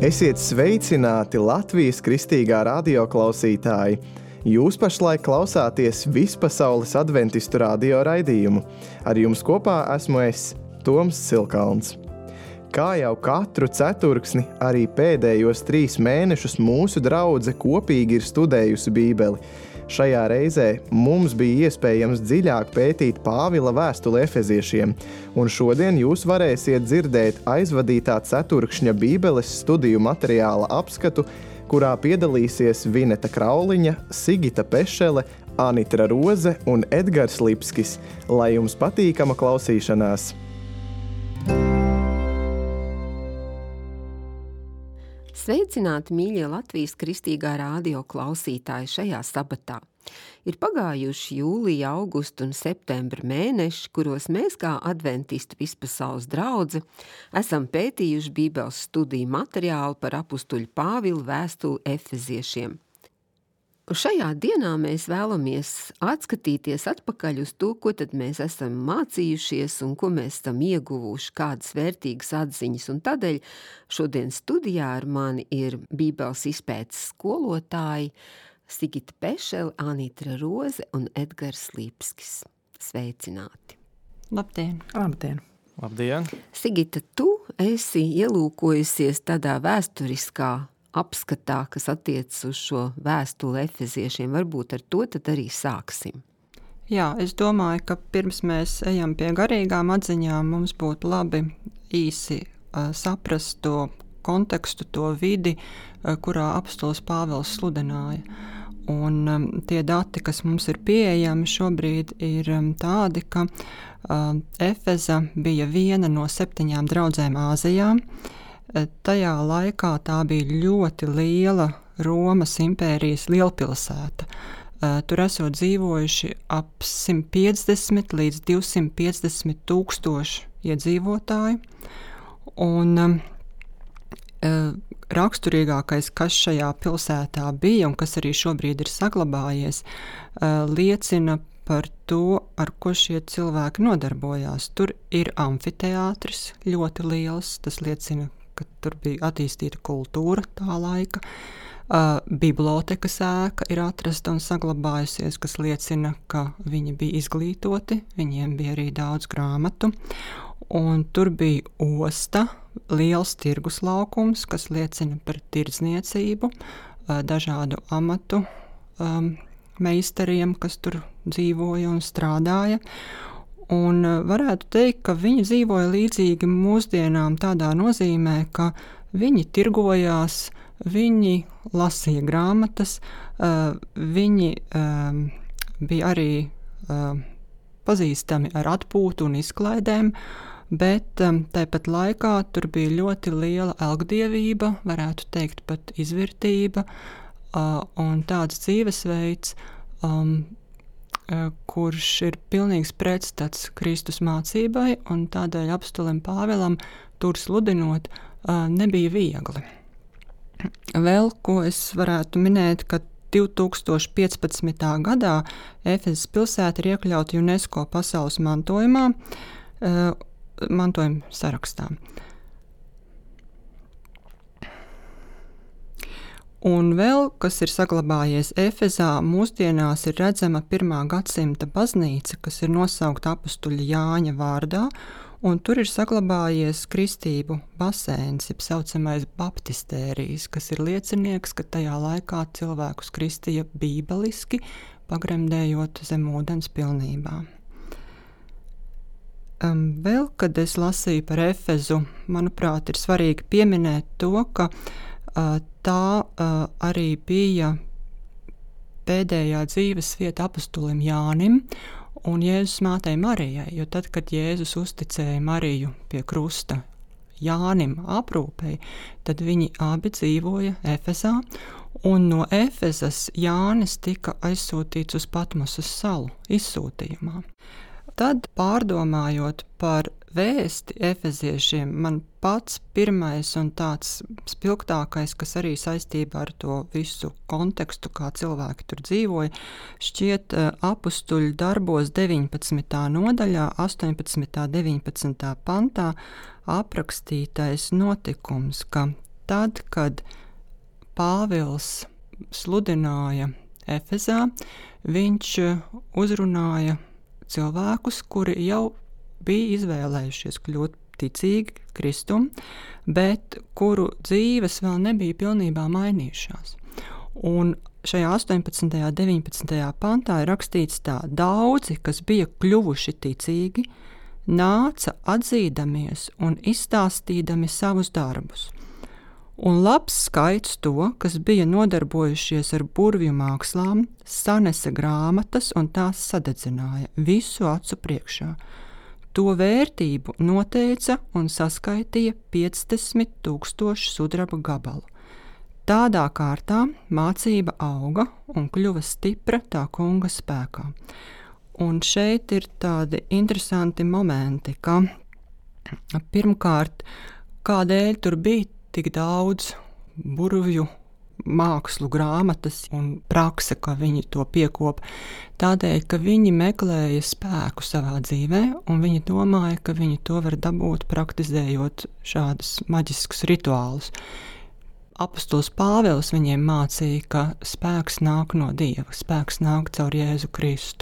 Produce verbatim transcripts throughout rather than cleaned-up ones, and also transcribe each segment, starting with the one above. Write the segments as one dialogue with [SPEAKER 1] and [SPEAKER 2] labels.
[SPEAKER 1] Esiet sveicināti Latvijas kristīgā radio klausītāji! Jūs pašlaik klausāties Vispasaules adventistu radio raidījumu. Ar jums kopā esmu es, Toms Silkalns. Kā jau katru ceturksni, arī pēdējos trīs mēnešus mūsu draudze kopīgi ir studējusi Bībeli. Šajā reizē mums bija iespējams dziļāk pētīt Pāvila vēstuli Efeziešiem, un šodien jūs varēsiet dzirdēt aizvadītā ceturkšņa Bībeles studiju materiāla apskatu, kurā piedalīsies Vineta Krauliņa, Sigita Pešele, Anitra Roze un Edgars Lipskis. Lai jums patīkama klausīšanās!
[SPEAKER 2] Sveicināti, mīļie Latvijas kristīgā radio klausītāji šajā sabatā. Ir pagājuši jūlija, augusta un septembra mēneši, kuros mēs kā adventistu vispasaules draudze esam pētījuši Bībeles studiju materiālu par apustuļu Pāvilu vēstuli Efeziešiem. Un šajā dienā mēs vēlamies atskatīties atpakaļ uz to, ko tad mēs esam mācījušies un ko mēs esam ieguvuši, kādas vērtīgas atziņas. Un tādēļ šodien studijā ar mani ir Bībeles izpētes skolotāji Sigita Pešele, Anitra Roze un Edgars Lipskis. Sveicināti!
[SPEAKER 3] Labdien!
[SPEAKER 4] Labdien!
[SPEAKER 5] Labdien!
[SPEAKER 2] Sigita, tu esi ielūkojusies tādā vēsturiskā apskatā, kas attiecas uz šo vēstuli Efeziešiem. Varbūt ar to tad arī sāksim.
[SPEAKER 3] Jā, es domāju, ka pirms mēs ejam pie garīgām atziņām, mums būtu labi īsi uh, saprast to kontekstu, to vidi, uh, kurā apustulis Pāvils sludināja. Un um, tie dati, kas mums ir pieejami šobrīd, ir um, tādi, ka uh, Efeza bija viena no septiņām draudzēm Āzijā. Tajā laikā tā bija ļoti liela Romas impērijas lielpilsēta. Tur esot dzīvojuši ap simt piecdesmit līdz divsimt piecdesmit tūkstoši iedzīvotāju. Un raksturīgākais, kas šajā pilsētā bija un kas arī šobrīd ir saglabājies, liecina par to, ar ko šie cilvēki nodarbojās. Tur ir amfiteātris ļoti liels, tas liecina, ka tur bija attīstīta kultūra tā laika. Uh, bibliotekas ēka ir atrasta un saglabājusies, kas liecina, ka viņi bija izglītoti, viņiem bija arī daudz grāmatu. Un tur bija osta, liels tirgus laukums, kas liecina par tirdzniecību, uh, dažādu amatu um, meistariem, kas tur dzīvoja un strādāja. Un varētu teikt, ka viņi dzīvoja līdzīgi mūsdienām tādā nozīmē, ka viņi tirgojās, viņi lasīja grāmatas, uh, viņi um, bija arī um, pazīstami ar atpūtu un izklaidēm, bet um, tāpat laikā tur bija ļoti liela elgdievība, varētu teikt pat izvirtība, uh, un tāds dzīvesveids, um, kurš ir pilnīgs pretstats Kristus mācībai, un tādēļ apustulim Pāvilam tur sludinot nebija viegli. Vēl, ko es varētu minēt, ka divtūkstoš piecpadsmitā gadā Efezes pilsēta ir iekļauta UNESCO pasaules mantojumā, mantojuma sarakstā. Un vēl, kas ir saglabājies Efezā, mūsdienās ir redzama pirmā gadsimta baznīca, kas ir nosaukta apustuļa Jāņa vārdā, un tur ir saglabājies kristību basēns, jeb saucamais baptistērijs, kas ir liecinieks, ka tajā laikā cilvēkus kristīja bībeliski, pagremdējot zem ūdens pilnībā. Um, vēl, kad es lasīju par Efezu, manuprāt, ir svarīgi pieminēt to, ka tā uh, arī bija pēdējā dzīves vieta apustulim Jānim un Jēzus mātei Marijai, jo tad, kad Jēzus uzticēja Mariju pie krusta Jānim aprūpei, tad viņi abi dzīvoja Efezā, un no Efezas Jānis tika aizsūtīts uz Patmosas salu izsūtījumā. Tad, pārdomājot par vēsti efeziešiem, man pats pirmais un tāds spilgtākais, kas arī saistībā ar to visu kontekstu, kā cilvēki tur dzīvoja, šķiet apustuļu darbos deviņpadsmitā nodaļā, astoņpadsmitā, deviņpadsmitā pantā aprakstītais notikums, ka tad, kad Pāvils sludināja Efezā, viņš uzrunāja cilvēkus, kuri jau bija izvēlējušies kļūt ticīgi Kristum, bet kuru dzīves vēl nebija pilnībā mainījušās. Un šajā astoņpadsmitajā, deviņpadsmitajā pantā ir rakstīts tā: daudzi, kas bija kļuvuši ticīgi, nāca atzīdamies un izstāstīdami savus darbus. Un labs skaits to, kas bija nodarbojušies ar burvju mākslām, sanesa grāmatas un tās sadedzināja visu acu priekšā. To vērtību noteica un saskaitīja piecdesmit tūkstoši sudraba gabalu. Tādā kārtā mācība auga un kļuva stipra tā kunga spēkā. Un šeit ir tādi interesanti momenti, ka pirmkārt, kādēļ tur bija tik daudz burvju mākslu grāmatas un prakse, ka viņi to piekopa. Tādēļ, ka viņi meklēja spēku savā dzīvē, un viņi domāja, ka viņi to var dabūt praktizējot šādus maģiskus rituālus. Apostols Pāvils viņiem mācīja, ka spēks nāk no Dieva, spēks nāk caur Jēzu Kristu.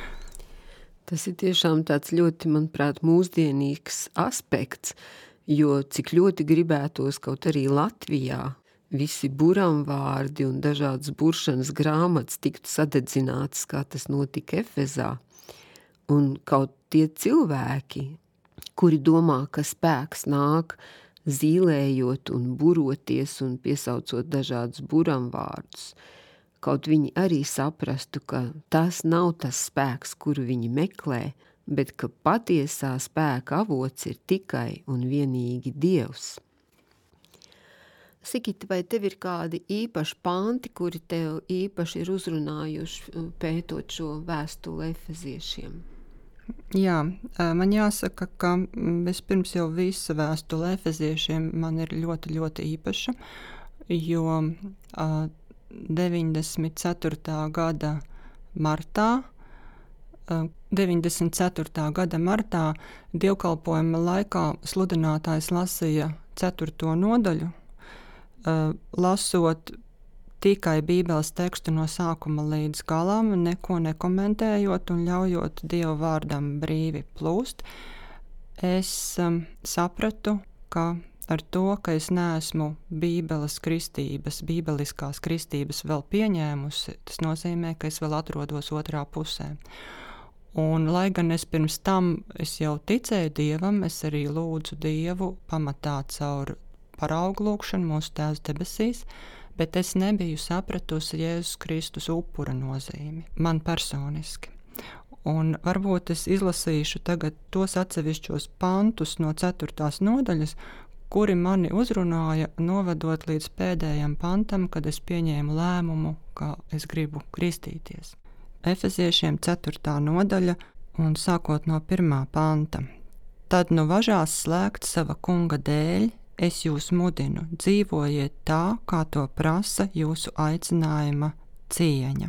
[SPEAKER 2] Tas ir tiešām tāds ļoti, manuprāt, mūsdienīgs aspekts, jo cik ļoti gribētos kaut arī Latvijā visi buramvārdi un dažādas buršanas grāmatas tiktu sadedzinātas, kā tas notika Efezā. Un kaut tie cilvēki, kuri domā, ka spēks nāk zīlējot un buroties un piesaucot dažādus buramvārdus, kaut viņi arī saprastu, ka tas nav tas spēks, kuru viņi meklē, bet ka patiesā spēka avots ir tikai un vienīgi Dievs. Sigita, vai tev ir kādi īpaši panti, kuri tev īpaši ir uzrunājuši pētot šo vēstuli Efeziešiem?
[SPEAKER 3] Jā, man jāsaka, ka vispirms jau visa vēstule Efeziešiem man ir ļoti, ļoti īpaša, jo deviņdesmit ceturtā gada martā, deviņdesmit ceturtā gada martā dievkalpojuma laikā sludinātājs lasīja ceturto nodaļu, lasot tikai Bībeles tekstu no sākuma līdz galam, neko nekomentējot un ļaujot Dieva vārdam brīvi plūst. Es um, sapratu, ka ar to, ka es neesmu Bībeles kristības, bībeliskās kristības vēl pieņēmusi, tas nozīmē, ka es vēl atrodos otrā pusē. Un, lai gan es pirms tam es jau ticēju Dievam, es arī lūdzu Dievu pamatā caur paraugu lūkšanu mūsu Tēvs debesīs, bet es nebiju sapratusi Jēzus Kristus upura nozīmi, man personiski. Un varbūt es izlasīšu tagad tos atsevišķos pantus no ceturtās nodaļas, kuri mani uzrunāja, novedot līdz pēdējam pantam, kad es pieņēmu lēmumu, ka es gribu kristīties. Efeziešiem ceturtā nodaļa un sākot no pirmā panta. Tad nu važās slēgt sava kunga dēļ, es jūs mudinu, dzīvojiet tā, kā to prasa jūsu aicinājuma cieņa.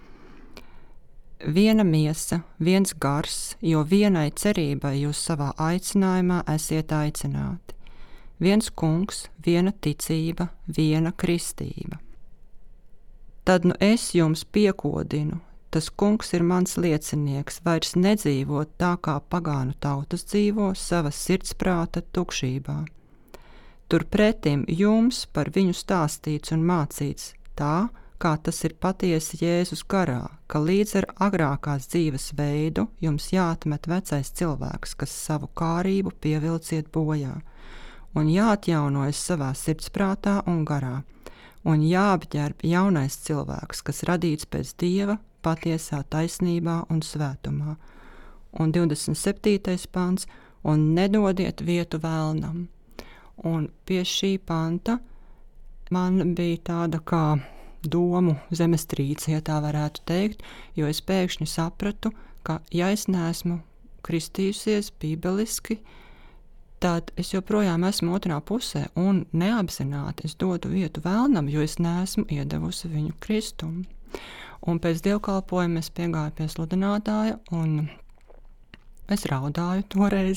[SPEAKER 3] Viena miesa, viens gars, jo vienai cerībai jūs savā aicinājumā esiet aicināti. Viens kungs, viena ticība, viena kristība. Tad nu es jums piekodinu, tas kungs ir mans liecinieks, vairs nedzīvot tā, kā pagānu tautas dzīvo savas sirdsprāta tukšībā. Turpretim jums par viņu stāstīts un mācīts tā, kā tas ir patiesi Jēzus garā, ka līdz ar agrākās dzīves veidu jums jāatmet vecais cilvēks, kas savu kārību pievilciet bojā, un jāatjaunojas savā sirdsprātā un garā, un jāapģērb jaunais cilvēks, kas radīts pēc Dieva patiesā taisnībā un svētumā. Un divdesmit septītais pants, un nedodiet vietu vēlnam. Un pie šī panta man bija tāda kā domu zemestrīce, ja tā varētu teikt, jo es pēkšņi sapratu, ka ja es neesmu kristījusies bībeliski, tad es joprojām esmu otrā pusē un neapzināti es dodu vietu vēlnam, jo es neesmu iedevusi viņu kristumu. Un pēc dievkalpojuma es piegāju pie sludinātāja un es raudāju toreiz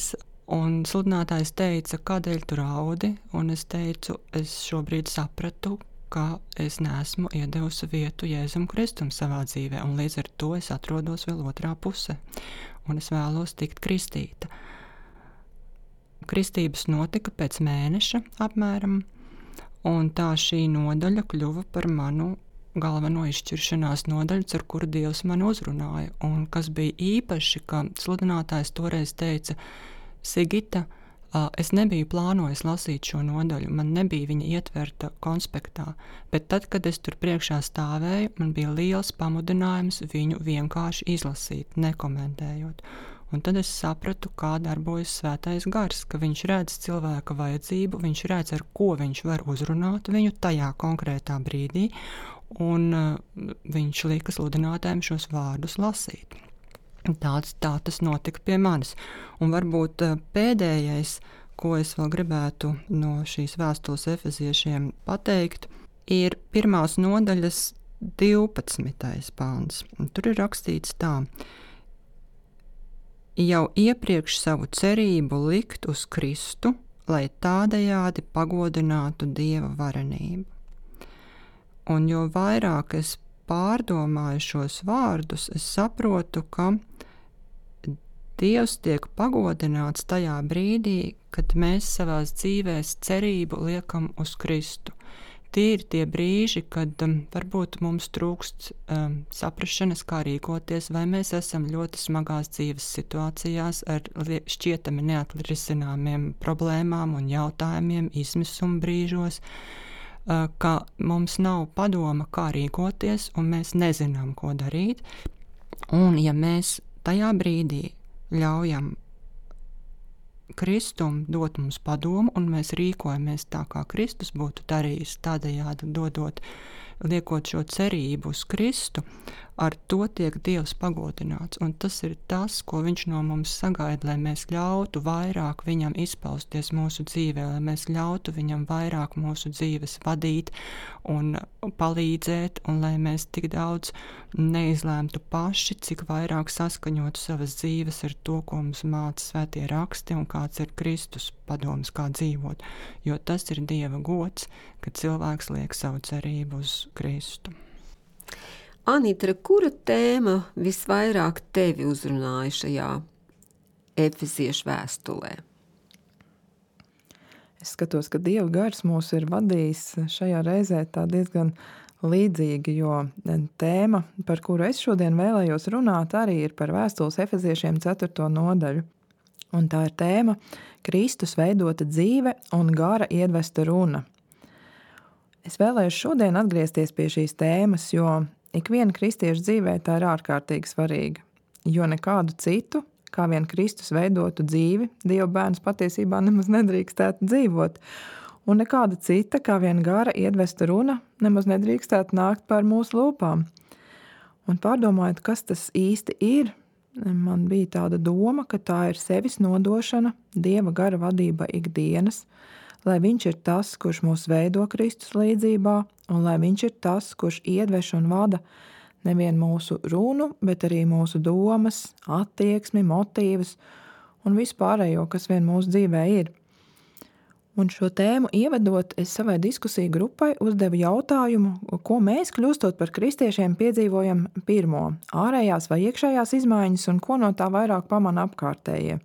[SPEAKER 3] Un sludinātājs teica, kādēļ tu raudi, un es teicu, es šobrīd sapratu, ka es neesmu iedevusi vietu Jēzum Kristum savā dzīvē, un līdz ar to es atrodos vēl otrā pusē, un es vēlos tikt kristīta. Kristības notika pēc mēneša apmēram, un tā šī nodaļa kļuva par manu galveno izšķiršanās nodaļu, ar kuru Dievs man uzrunāja. Un kas bija īpaši, ka sludinātājs toreiz teica, Sigita, es nebiju plānojis lasīt šo nodaļu, man nebija viņa ietverta konspektā, bet tad, kad es tur priekšā stāvēju, man bija liels pamudinājums viņu vienkārši izlasīt, nekomentējot. Un tad es sapratu, kā darbojas svētais gars, ka viņš redz cilvēka vajadzību, viņš redz, ar ko viņš var uzrunāt viņu tajā konkrētā brīdī, un uh, viņš lika sludinātājiem šos vārdus lasīt. Tāds, tā tas notika pie manis. Un varbūt uh, pēdējais, ko es vēl gribētu no šīs vēstules efeziešiem pateikt, ir pirmās nodaļas divpadsmitais pāns. Un tur ir rakstīts tā: jau iepriekš savu cerību likt uz Kristu, lai tādējādi pagodinātu Dieva varenību. Un jo vairāk es pārdomāju šos vārdus, es saprotu, ka Dievs tiek pagodināts tajā brīdī, kad mēs savās dzīvēs cerību liekam uz Kristu. Tie ir tie brīži, kad um, varbūt mums trūkst um, saprašanas, kā rīkoties, vai mēs esam ļoti smagās dzīves situācijās ar šķietami neatrisināmiem problēmām un jautājumiem, izmisuma brīžos, uh, ka mums nav padoma, kā rīkoties, un mēs nezinām, ko darīt. Un ja mēs tajā brīdī ļaujam Kristum dot mums padomu, un mēs rīkojamies tā, kā Kristus būtu darījis, tādējādi dodot, liekot šo cerību uz Kristu, ar to tiek Dievs pagodināts. Un tas ir tas, ko viņš no mums sagaida, lai mēs ļautu vairāk viņam izpausties mūsu dzīvē, lai mēs ļautu viņam vairāk mūsu dzīves vadīt un palīdzēt, un lai mēs tik daudz neizlēmtu paši, cik vairāk saskaņotu savas dzīves ar to, ko mums māca svētie raksti un kāds ir Kristus padoms, kā dzīvot. Jo tas ir Dieva gods, kad cilvēks liek savu cerību uz Kristu.
[SPEAKER 2] Anita, kura tēma visvairāk tevi uzrunāja šajā efeziešu vēstulē?
[SPEAKER 4] Es skatos, ka Dieva gars mūs ir vadījis šajā reizē tā diezgan līdzīgi, jo tēma, par kuru es šodien vēlējos runāt, arī ir par vēstules efeziešiem ceturto nodaļu. Un tā ir tēma Kristus veidota dzīve un gara iedvesta runa. Es vēlējos šodien atgriezties pie šīs tēmas, jo ikviena kristieša dzīvē tā ir ārkārtīgi svarīga, jo nekādu citu, kā vien Kristus veidotu dzīvi, Dieva bērns patiesībā nemaz nedrīkstētu dzīvot, un nekāda cita, kā vien gara iedvesta runa, nemaz nedrīkstētu nākt pār mūsu lūpām. Un pārdomājot, kas tas īsti ir, man bija tāda doma, ka tā ir sevis nodošana, Dieva gara vadība ikdienas, lai viņš ir tas, kurš mūs veido Kristus līdzībā, un lai viņš ir tas, kurš iedveš un vada nevien mūsu runu, bet arī mūsu domas, attieksmi, motīvas un vispārējo, kas vien mūsu dzīvē ir. Un šo tēmu ievedot, es savai diskusiju grupai uzdevu jautājumu, ko mēs, kļūstot par kristiešiem, piedzīvojam pirmo – ārējās vai iekšējās izmaiņas, un ko no tā vairāk pamana apkārtējie.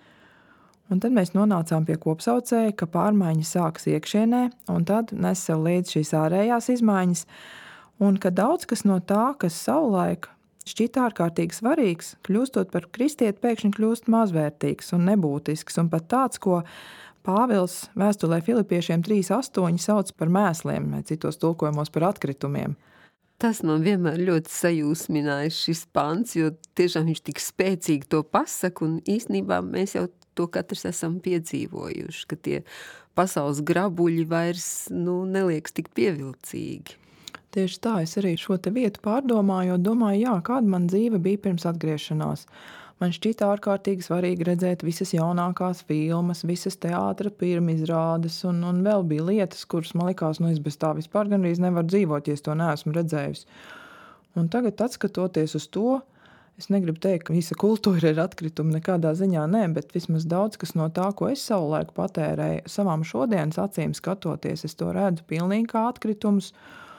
[SPEAKER 4] Un tad mēs nonācām pie kopsaucēja, ka pārmaiņas sākas iekšienē, un tad nes sev līdz šīs ārējās izmaiņas, un ka daudz kas no tā, kas savulaik šķita ārkārtīgi svarīgs, kļūstot par kristieti, pēkšņi kļūst mazvērtīgs un nebūtisks, un pat tāds, ko Pāvils vēstulē Filipiešiem trīs astoņi sauc par mēsliem, vai citos tulkojumos par atkritumiem.
[SPEAKER 2] Tas man vienmēr ļoti sajūsminājis šis pants, jo tiešām viņš tik spēcīgi to pasaka, un īstenībā mēs jau to katrs esam piedzīvojuši, ka tie pasaules grabuļi vairs nu, neliekas tik pievilcīgi.
[SPEAKER 4] Tieši tā, es arī šo te vietu pārdomāju, jo domāju, jā, kāda man dzīve bija pirms atgriešanās. Man šķita ārkārtīgi svarīgi redzēt visas jaunākās filmas, visas teātra pirmizrādes, un, un vēl bija lietas, kuras man likās, nu es bez tā vispār gandrīz nevaru dzīvot, ja es to neesmu redzējusi. Un tagad, atskatoties uz to, Es negribu teikt, ka visa kultūra ir atkritumi, nekādā ziņā nē, bet vismaz daudz kas no tā, ko es savu laiku patērēju, savām šodienas acīm skatoties, es to redzu pilnīgi kā atkritumus.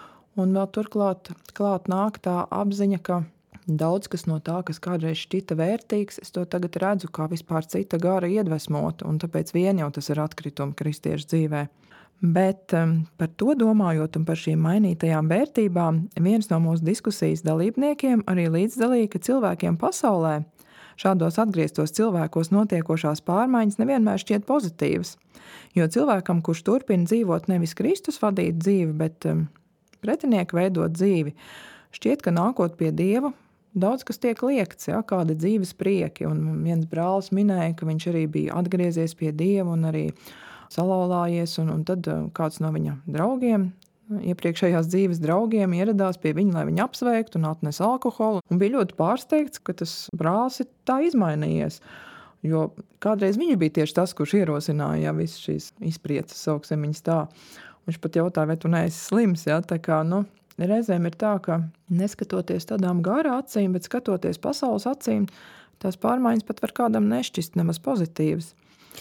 [SPEAKER 4] Un vēl turklāt klāt nāk tā apziņa, ka daudz kas no tā, kas kādreiz šķita vērtīgs, es to tagad redzu kā vispār cita gara iedvesmota, un tāpēc vien jau tas ir atkritumi kristiešu dzīvē. Bet um, par to domājot un par šīm mainītajām vērtībām, viens no mūsu diskusijas dalībniekiem arī līdzdalīja, ka cilvēkiem pasaulē šādos atgrieztos cilvēkos notiekošās pārmaiņas nevienmēr šķiet pozitīvas. Jo cilvēkam, kurš turpina dzīvot nevis Kristus vadīt dzīvi, bet um, pretinieku veidot dzīvi, šķiet, ka nākot pie Dieva, daudz kas tiek liekts, ja, kādi dzīves prieki. Un viens brālis minēja, ka viņš arī bija atgriezies pie Dieva un arī salauzājies, un, un tad kāds no viņa draugiem, iepriekšējās dzīves draugiem, ieradās pie viņa, lai viņu apsveiktu un atnes alkoholu. Un bija ļoti pārsteigts, ka tas brālis ir tā izmainījies. Jo kādreiz viņš bija tieši tas, kurš ierosināja ja, visas šīs izpriecas, sauksim viņas tā. Viņš pat jautāja, vai tu neesi slims. Ja? Tā kā, nu, reizēm ir tā, ka neskatoties tādām gara acīm, bet skatoties pasaules acīm, tās pārmaiņas pat var kādam nešķist nemaz pozitīvas.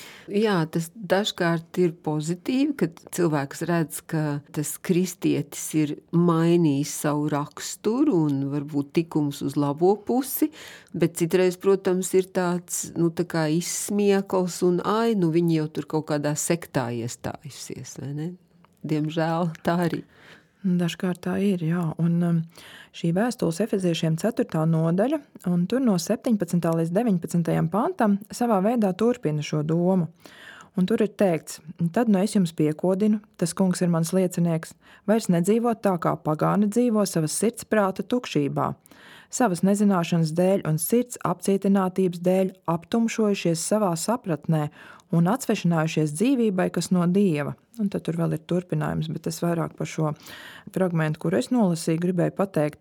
[SPEAKER 2] Jā, tas dažkārt ir pozitīvi, kad cilvēks redz, ka tas kristietis ir mainījis savu raksturu un varbūt tikums uz labo pusi, bet citreiz, protams, ir tāds, nu, tā kā izsmiekls un ai, nu, viņi jau tur kaut kādā sektā iestājusies, vai ne? Diemžēl tā arī.
[SPEAKER 4] Dažkārt tā ir, jā. Un šī vēstules efeziešiem ceturtā nodaļa, un tur no septiņpadsmitā līdz deviņpadsmitajam pantam savā veidā turpina šo domu. Un tur ir teikts, tad nu es jums piekodinu, tas kungs ir mans liecinieks, vairs nedzīvot tā, kā pagāni dzīvo savas sirds prāta tukšībā. Savas nezināšanas dēļ un sirds apcietinātības dēļ aptumšojušies savā sapratnē un atsvešinājušies dzīvībai, kas no Dieva. Un tad tur vēl ir turpinājums, bet es vairāk par šo fragmentu, kur es nolasīju, gribēju pateikt,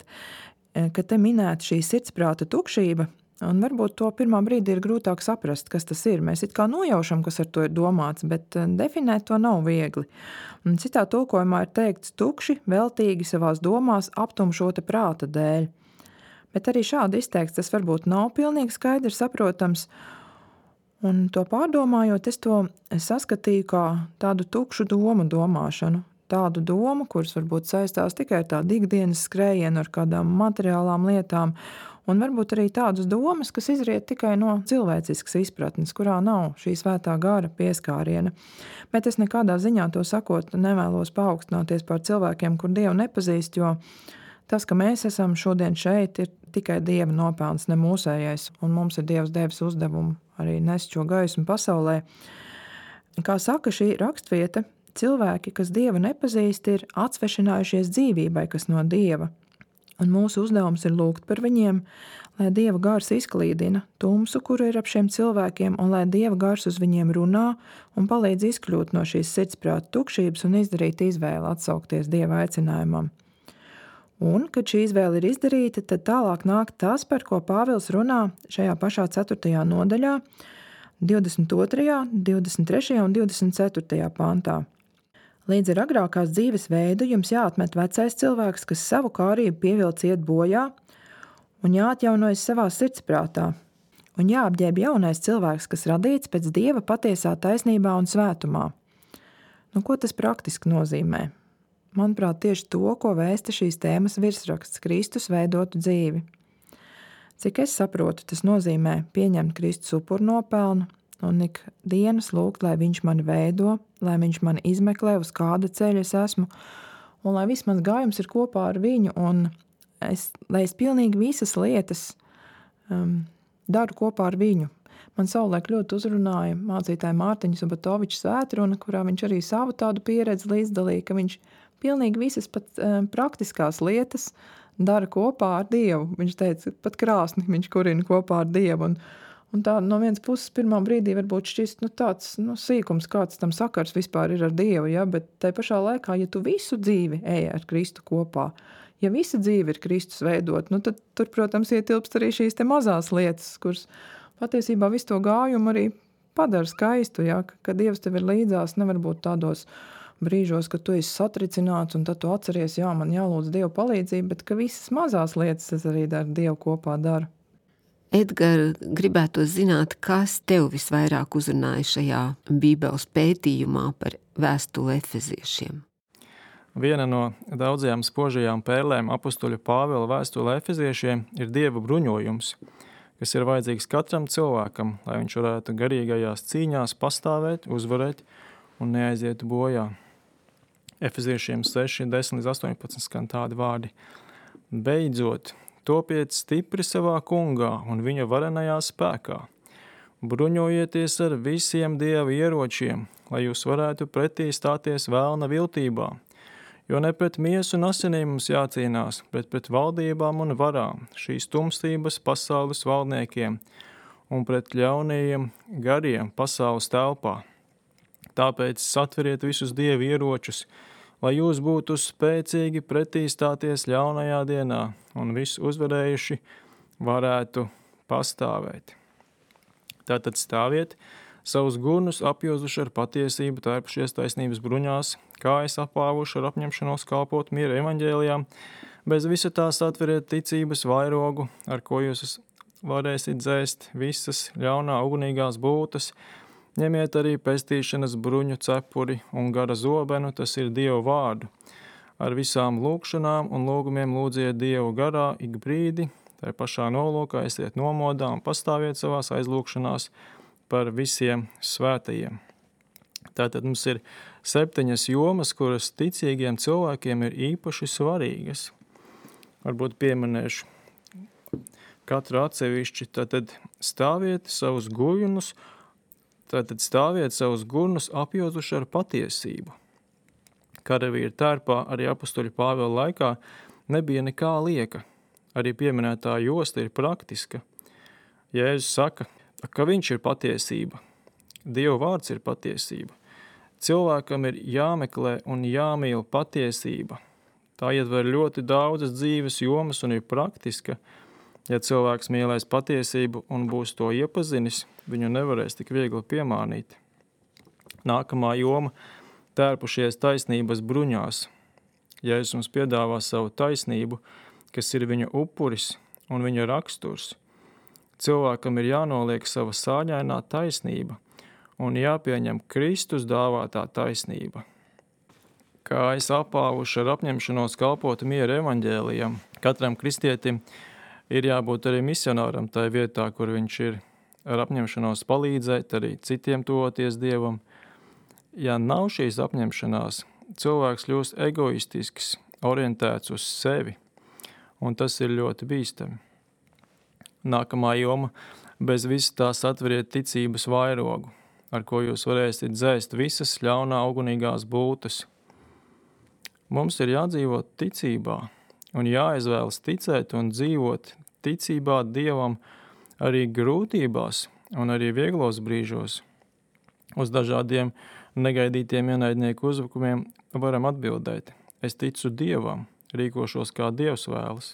[SPEAKER 4] ka te minēta šī sirdsprāta tukšība, un varbūt to pirmā brīdī ir grūtāk saprast, kas tas ir. Mēs it kā nojaušam, kas ar to ir domāts, bet definēt to nav viegli. Un citā tulkojumā ir teikts tukši, veltīgi savās domās aptumšota prāta dēļ. Bet arī šādi izteikts, tas varbūt nav pilnīgi skaidrs saprotams, un to pārdomājot, es to saskatīju kā tādu tukšu domu domāšanu. Tādu domu, kuras varbūt saistās tikai ar tādu ikdienas skrējienu ar kādām materiālām lietām, un varbūt arī tādas domas, kas izriet tikai no cilvēciskas izpratnes, kurā nav šī svētā gara pieskāriena. Bet es nekādā ziņā to sakot nevēlos paaugstināties par cilvēkiem, kur Dievu nepazīst, jo tas, ka mēs esam šodien šeit, ir tikai Dieva nopelns, ne mūsējais, un mums ir Dievs devis uzdevumu arī nest šo gaismu pasaulē. Kā saka šī rakstvieta, cilvēki, kas Dievu nepazīst, ir atsvešinājušies dzīvībai, kas no Dieva. Un mūsu uzdevums ir lūgt par viņiem, lai Dieva gars izklīdina tumsu, kuru ir ap šiem cilvēkiem, un lai Dieva gars uz viņiem runā un palīdz izkļūt no šīs sirdsprāta tukšības un izdarīt izvēli atsaukties Dieva aicinājumam. Un, kad šī izvēle ir izdarīta, tad tālāk nāk tas, par ko Pāvils runā šajā pašā ceturtajā nodaļā, divdesmit otrajā, divdesmit trešajā un divdesmit ceturtajā pantā. Līdz ar agrākās dzīves veidu jums jāatmet vecais cilvēks, kas savu kārību pievilc iet bojā, un jāatjaunojas savā sirdsprātā, un jāapģēb jaunais cilvēks, kas radīts pēc Dieva patiesā taisnībā un svētumā. Nu, ko tas praktiski nozīmē? Manuprāt, tieši to, ko vēsta šīs tēmas virsraksts Kristus veidotu dzīvi. Cik es saprotu, tas nozīmē pieņemt Kristus upuru nopelnu un ik dienas lūgt, lai viņš mani veido, lai viņš mani izmeklē, uz kāda ceļa es esmu, un lai viss mans gājums ir kopā ar viņu, un es, lai es pilnīgi visas lietas um, daru kopā ar viņu. Man savulaik ļoti uzrunāja mācītāja Mārtiņa Subatoviča svētruna, kurā viņš arī savu tādu pieredzi līdzdalīja, ka viņš pilnīgi visas pat um, praktiskās lietas dara kopā ar Dievu. Viņš teica, pat krāsni viņš kurina kopā ar Dievu. Un, un tā no vienas puses pirmā brīdī varbūt šķist nu, tāds nu, sīkums, kāds tam sakars vispār ir ar Dievu, ja? Bet tai pašā laikā, ja tu visu dzīvi ej ar Kristu kopā, ja visa dzīve ir Kristus veidot, nu, tad tur, protams, ietilpst arī šīs te mazās lietas, kuras patiesībā visu to gājumu arī padara skaistu, ja? Ka Dievs tev ir līdzās, nevar būt tādos brīžos, ka tu esi satricināts un tad tu atceries, jā, man jālūdz Dievu palīdzību, bet ka visas mazās lietas es arī ar Dievu kopā daru.
[SPEAKER 2] Edgar, gribētu zināt, kas tev visvairāk uzrunāja šajā Bībeles pētījumā par vēstuli Efeziešiem?
[SPEAKER 5] Viena no daudzajām spožajām pērlēm apustuļa Pāvila vēstulē Efeziešiem ir Dieva bruņojums, kas ir vajadzīgs katram cilvēkam, lai viņš varētu garīgajās cīņās pastāvēt, uzvarēt un neaizietu bojā. Efeziešiem seši, desmit līdz astoņpadsmit skan tādi vārdi. Beidzot, topiet stipri savā kungā un viņa varenajā spēkā. Bruņojieties ar visiem Dieva ieročiem, lai jūs varētu pretī stāties vēlna viltībā, jo ne pret miesu un asinīm mums jācīnās, bet pret valdībām un varām, šīs tumstības pasaules valdniekiem un pret ļaunajiem gariem pasaules telpā. Tāpēc satveriet visus Dieva ieročus, lai jūs būtu spēcīgi pretī stāties ļaunajā dienā un visu uzvarējuši varētu pastāvēt. Tātad stāviet, savus gurnus apjozuši ar patiesību, tērpušies taisnības bruņās, kājas apāvuši ar apņemšanos kalpot miera evaņģēlijām, bez visa tā satveriet ticības vairogu, ar ko jūs varēsiet dzēst visas ļaunā ugunīgās būtas. Ņemiet arī pestīšanas bruņu cepuri un gara zobenu, tas ir Dieva vārdu. Ar visām lūkšanām un lūgumiem lūdziet Dievu garā ik brīdi, tai pašā nolūkā esiet nomodā un pastāviet savās aizlūkšanās par visiem svētajiem. Tātad mums ir septiņas jomas, kuras ticīgiem cilvēkiem ir īpaši svarīgas. Varbūt pieminēšu katru atsevišķi. Tātad stāviet savus gurnus, tātad stāviet savus gurnus apjozuši ar patiesību. Karavīra tērpā arī apustuļa Pāvila laikā nebija nekā lieka. Arī pieminētā josta ir praktiska. Jēzus saka, ka viņš ir patiesība. Dieva vārds ir patiesība. Cilvēkam ir jāmeklē un jāmīl patiesība. Tā ietver ļoti daudzas dzīves jomas un ir praktiska. Ja cilvēks mīlēs patiesību un būs to iepazinis, viņu nevarēs tik viegli piemānīt. Nākamā joma – tērpušies taisnības bruņās. Jēzus mums piedāvā savu taisnību, kas ir viņa upuris un viņa raksturs. Cilvēkam ir jānoliek sava sāņainā taisnība un jāpieņem Kristus dāvātā taisnība. Kājas apāvuši ar apņemšanos kalpot miera evaņģēlijam, katram kristietim ir jābūt arī misionāram tajā vietā, kur viņš ir ar apņemšanos palīdzēt arī citiem tuvoties Dievam. Ja nav šīs apņemšanās, cilvēks kļūst egoistisks, orientēts uz sevi, un tas ir ļoti bīstami. Nākamā joma – bez visa tā satveriet ticības vairogu, ar ko jūs varēsiet dzēst visas ļaunā ugunīgās būtas. Mums ir jādzīvot ticībā, un jāizvēlas ticēt un dzīvot ticībā Dievam arī grūtībās un arī vieglos brīžos. Uz dažādiem negaidītiem ienaidnieku uzbrukumiem varam atbildēt. Es ticu Dievam, rīkošos kā Dievs vēlas.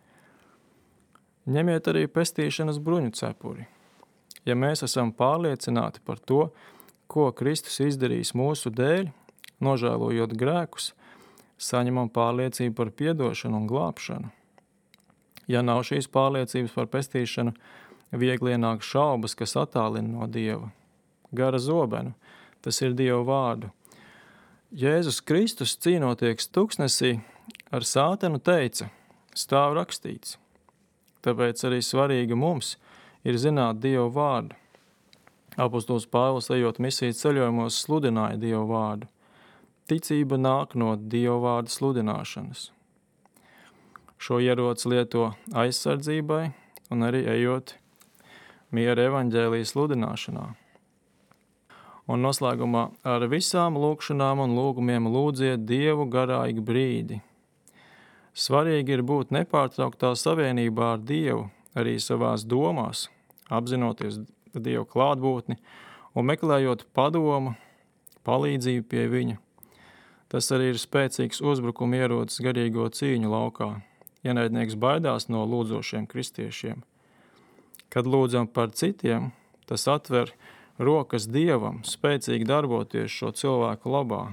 [SPEAKER 5] Ņemiet arī pestīšanas bruņu cepuri. Ja mēs esam pārliecināti par to, ko Kristus izdarījis mūsu dēļ, nožēlojot grēkus, saņemam pārliecību par piedošanu un glābšanu. Ja nav šīs pārliecības par pestīšanu, viegli ienāk šaubas, kas attālina no Dieva. Gara zobenu, tas ir Dieva vārdu. Jēzus Kristus cīnoties tuksnesī ar sātanu teica, stāv rakstīts. Tāpēc arī svarīgi mums ir zināt Dieva vārdu. Apostols Pāvils, ejot misijas ceļojumos, sludināja Dieva vārdu. Ticība nāk no Dieva vārda sludināšanas. Šo ieroci lieto aizsardzībai un arī ejot miera evaņģēlijas sludināšanā. Un noslēgumā ar visām lūkšanām un lūgumiem lūdziet Dievu garā ik brīdi. Svarīgi ir būt nepārtrauktā savienībā ar Dievu, arī savās domās, apzinoties Dieva klātbūtni un meklējot padomu, palīdzību pie viņa. Tas arī ir spēcīgs uzbrukuma ierocis garīgo cīņu laukā. Ienaidnieks baidās no lūdzošiem kristiešiem. Kad lūdzam par citiem, tas atver rokas Dievam spēcīgi darboties šo cilvēku labā.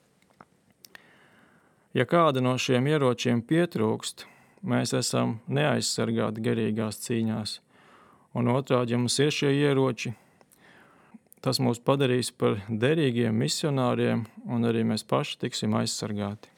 [SPEAKER 5] Ja kāda no šiem ieročiem pietrūkst, mēs esam neaizsargāti garīgās cīņās, un otrādi, ja mums ir šie ieroči, tas mūs padarīs par derīgiem misionāriem, un arī mēs paši tiksim aizsargāti.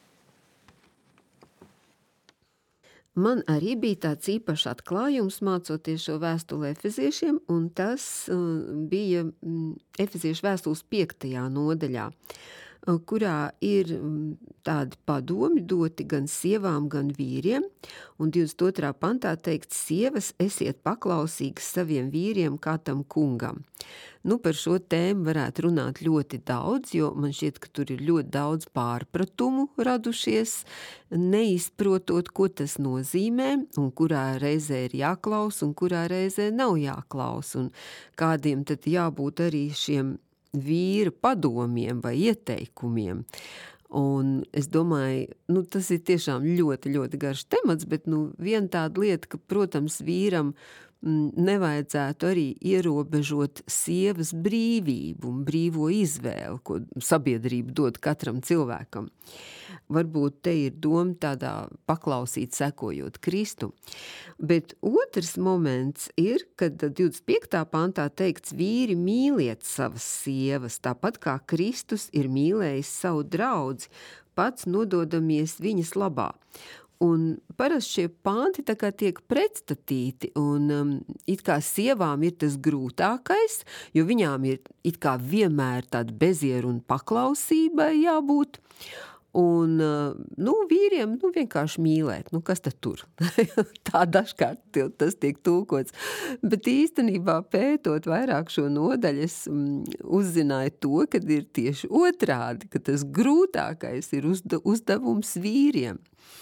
[SPEAKER 2] Man arī bija tāds īpašs atklājums mācoties šo vēstuli Efeziešiem, un tas uh, bija mm, Efeziešu vēstules piektajā nodaļā, uh, kurā ir mm, tādi padomi doti gan sievām, gan vīriem, un divdesmit otrā pantā teikt, sievas esiet paklausīgas saviem vīriem kā tam kungam. Nu, par šo tēmu varētu runāt ļoti daudz, jo man šķiet, ka tur ir ļoti daudz pārpratumu radušies, neizprotot, ko tas nozīmē, un kurā reizē ir jāklaus, un kurā reizē nav jāklaus, un kādiem tad jābūt arī šiem vīra padomiem vai ieteikumiem. Un es domāju, nu, tas ir tiešām ļoti, ļoti garš temats, bet nu, viena tāda lieta, ka, protams, vīram nevajadzētu arī ierobežot sievas brīvību un brīvo izvēli, ko sabiedrība dod katram cilvēkam. Varbūt te ir doma tādā paklausīt, sekojot Kristu. Bet otrs moments ir, kad divdesmit piektā pantā teikts, vīri mīliet savas sievas, tāpat kā Kristus ir mīlējis savu draudzi, pats nododamies viņas labā. Un parasti šie panti tā kā tiek pretstatīti, un um, it kā sievām ir tas grūtākais, jo viņām ir it kā vienmēr tāda bezieru un paklausībai jābūt, un, uh, nu, vīriem, nu, vienkārši mīlēt, nu, kas tad tur? Tā dažkārt tas tiek tulkots, bet īstenībā pētot vairāk šo nodaļu, es um, uzzināju to, kad ir tieši otrādi, ka tas grūtākais ir uzda- uzdevums vīriem.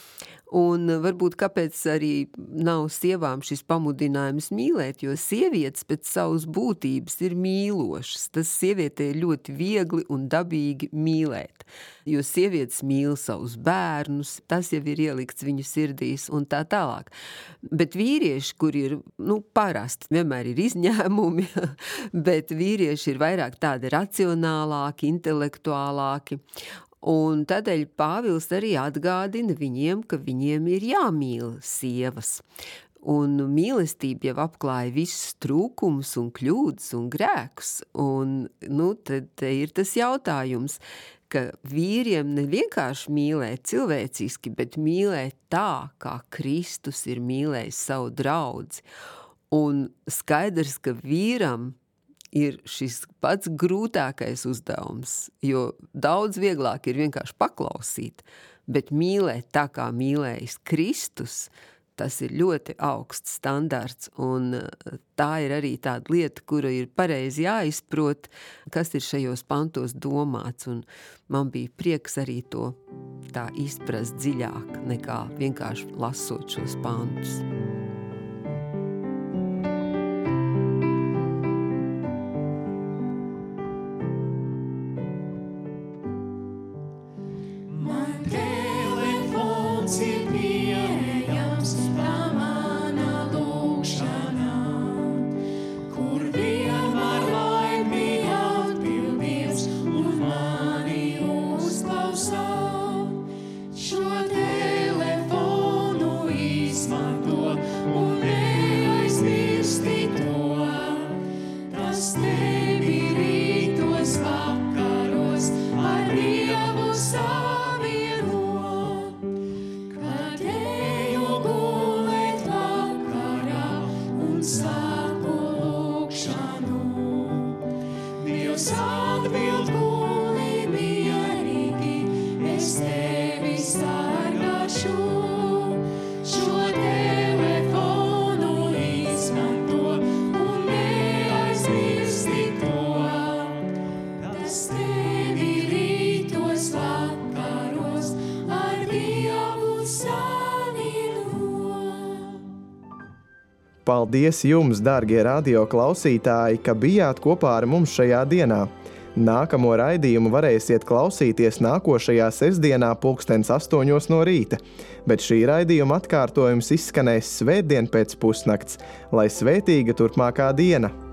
[SPEAKER 2] Un varbūt kāpēc arī nav sievām šis pamudinājums mīlēt, jo sievietes pēc savas būtības ir mīlošas. Tas sievietei ir ļoti viegli un dabīgi mīlēt, jo sievietes mīl savus bērnus, tas jau ir ielikts viņu sirdīs un tā tālāk. Bet vīrieši, kur ir, nu, parasti, vienmēr ir izņēmumi, bet vīrieši ir vairāk tādi racionālāki, intelektuālāki. Un tādēļ Pāvils arī atgādina viņiem, ka viņiem ir jāmīl sievas. Un mīlestība jau apklāja visus trūkumus un kļūdas un grēkus. Un, nu, tad te ir tas jautājums, ka vīriem ne vienkārši mīlēt cilvēciski, bet mīlēt tā, kā Kristus ir mīlējis savu draudzi. Un skaidrs, ka vīram ir šis pats grūtākais uzdevums, jo daudz vieglāk ir vienkārši paklausīt, bet mīlēt tā, kā mīlējis Kristus, tas ir ļoti augsts standarts, un tā ir arī tāda lieta, kura ir pareizi jāizprot, kas ir šajos pantos domāts, un man bija prieks arī to tā izprast dziļāk, nekā vienkārši lasot šos pantus.
[SPEAKER 1] Paldies jums, dārgie radio klausītāji, ka bijāt kopā ar mums šajā dienā. Nākamo raidījumu varēsiet klausīties nākošajā sestdienā pulkstens astoņos no rīta, bet šī raidījuma atkārtojums izskanēs svētdien pēc pusnakts, lai svētīga turpmākā diena.